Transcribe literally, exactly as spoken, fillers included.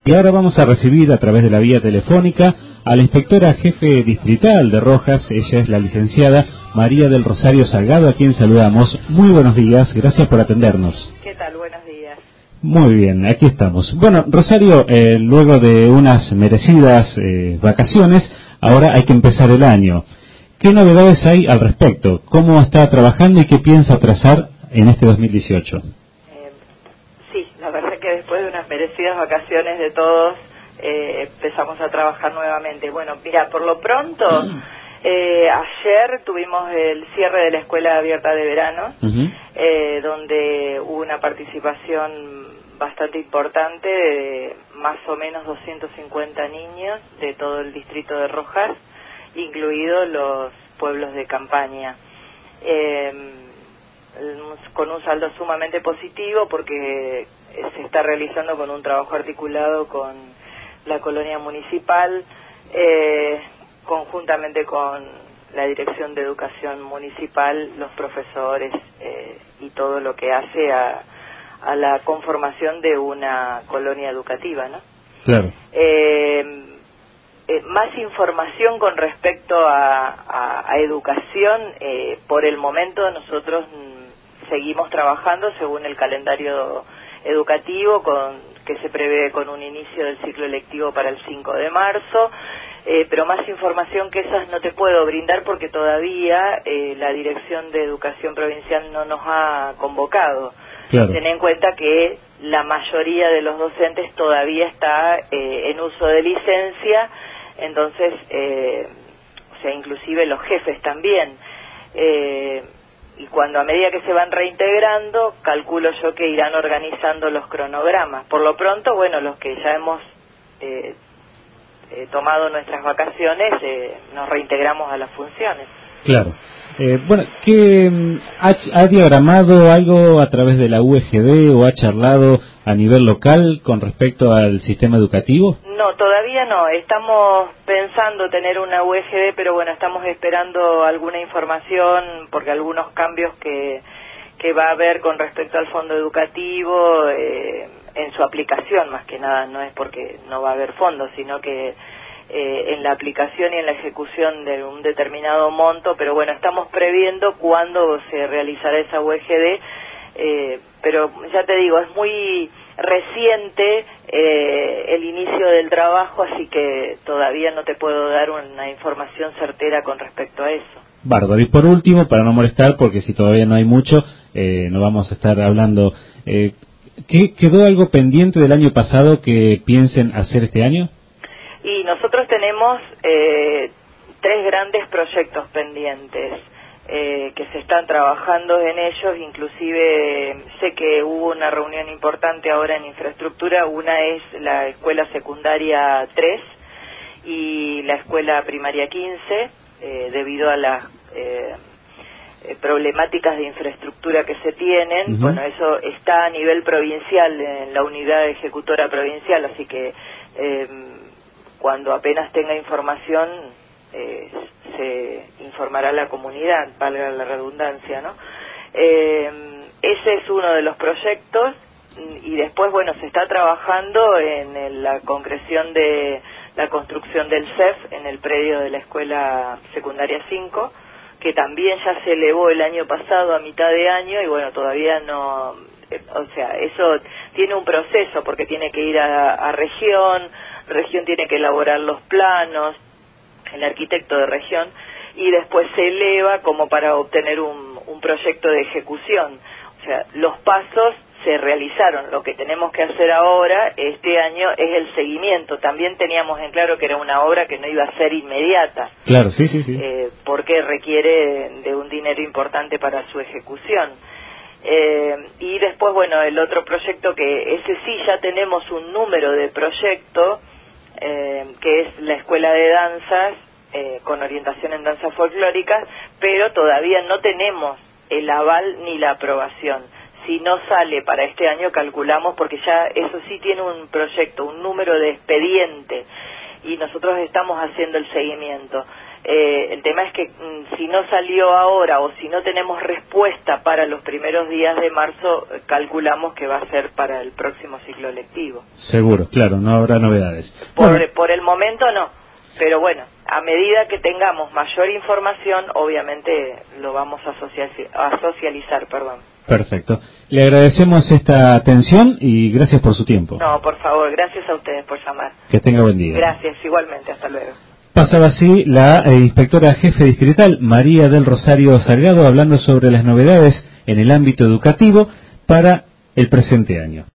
Y ahora vamos a recibir a través de la vía telefónica a la inspectora jefe distrital de Rojas. Ella es la licenciada María del Rosario Salgado, a quien saludamos. Muy buenos días, gracias por atendernos. ¿Qué tal? Buenos días. Muy bien, aquí estamos. Bueno, Rosario, eh, luego de unas merecidas eh, vacaciones, ahora hay que empezar el año. ¿Qué novedades hay al respecto? ¿Cómo está trabajando y qué piensa trazar en este dos mil dieciocho? Eh, sí, la verdad que después de unas merecidas vacaciones de todos, eh, empezamos a trabajar nuevamente. Bueno, mira, por lo pronto, eh, ayer tuvimos el cierre de la Escuela Abierta de Verano, uh-huh. eh, donde hubo una participación bastante importante de más o menos doscientos cincuenta niños de todo el distrito de Rojas, incluidos los pueblos de campaña, eh, con un saldo sumamente positivo porque se está realizando con un trabajo articulado con la colonia municipal, eh, conjuntamente con la Dirección de Educación Municipal, los profesores eh, y todo lo que hace a, a la conformación de una colonia educativa, ¿no? Claro. Eh, Eh, más información con respecto a, a, a educación, eh, por el momento nosotros mm, seguimos trabajando según el calendario educativo con, que se prevé con un inicio del ciclo lectivo para el cinco de marzo, eh, pero más información que esas no te puedo brindar porque todavía eh, la Dirección de Educación Provincial no nos ha convocado. Claro. Ten en cuenta que la mayoría de los docentes todavía está eh, en uso de licencia. Entonces, eh, o sea, inclusive los jefes también, eh, y cuando a medida que se van reintegrando, calculo yo que irán organizando los cronogramas. Por lo pronto, bueno, los que ya hemos eh, eh, tomado nuestras vacaciones, eh, nos reintegramos a las funciones. Claro. Eh, bueno, ¿qué ha, ha diagramado algo a través de la U E G D o ha charlado a nivel local con respecto al sistema educativo? No, todavía no. Estamos pensando tener una U E G D, pero bueno, estamos esperando alguna información porque algunos cambios que, que va a haber con respecto al fondo educativo eh, en su aplicación, más que nada, no es porque no va a haber fondos, sino que Eh, en la aplicación y en la ejecución de un determinado monto, pero bueno, estamos previendo cuándo se realizará esa U E G D, eh, pero ya te digo, es muy reciente eh, el inicio del trabajo, así que todavía no te puedo dar una información certera con respecto a eso. Bárbaro. Y por último, para no molestar, porque si todavía no hay mucho, eh, no vamos a estar hablando, eh, ¿qué, ¿quedó algo pendiente del año pasado que piensen hacer este año? Y nosotros tenemos eh, tres grandes proyectos pendientes eh, que se están trabajando en ellos, inclusive sé que hubo una reunión importante ahora en infraestructura. Una es la escuela secundaria tres y la escuela primaria quince, eh, debido a las eh, problemáticas de infraestructura que se tienen. Uh-huh. Bueno, eso está a nivel provincial en la unidad ejecutora provincial, así que eh, cuando apenas tenga información, eh, se informará a la comunidad, valga la redundancia, ¿no? Eh, ese es uno de los proyectos, y después, bueno, se está trabajando en el, la concreción de la construcción del C E F en el predio de la Escuela Secundaria cinco, que también ya se elevó el año pasado a mitad de año, y bueno, todavía no, eh, o sea, eso tiene un proceso, porque tiene que ir a, a región, región tiene que elaborar los planos, el arquitecto de región, y después se eleva como para obtener un, un proyecto de ejecución. O sea, los pasos se realizaron. Lo que tenemos que hacer ahora, este año, es el seguimiento. También teníamos en claro que era una obra que no iba a ser inmediata. Claro, sí, sí, sí. Eh, porque requiere de un dinero importante para su ejecución. Eh, y después, bueno, el otro proyecto, que ese sí ya tenemos un número de proyecto, eh, que es la Escuela de Danzas, eh, con orientación en danzas folclóricas, pero todavía no tenemos el aval ni la aprobación. Si no sale para este año, calculamos, porque ya eso sí tiene un proyecto, un número de expediente, y nosotros estamos haciendo el seguimiento. Eh, el tema es que mm, si no salió ahora o si no tenemos respuesta para los primeros días de marzo, calculamos que va a ser para el próximo ciclo lectivo. Seguro, claro, no habrá novedades. Por, Bueno. por el momento no, pero bueno, a medida que tengamos mayor información, obviamente lo vamos a, socializ a socializar, perdón. Perfecto. Le agradecemos esta atención y gracias por su tiempo. No, por favor, gracias a ustedes por llamar. Que tenga buen día. Gracias, igualmente, hasta luego. Pasaba así la eh, inspectora jefe distrital María del Rosario Salgado hablando sobre las novedades en el ámbito educativo para el presente año.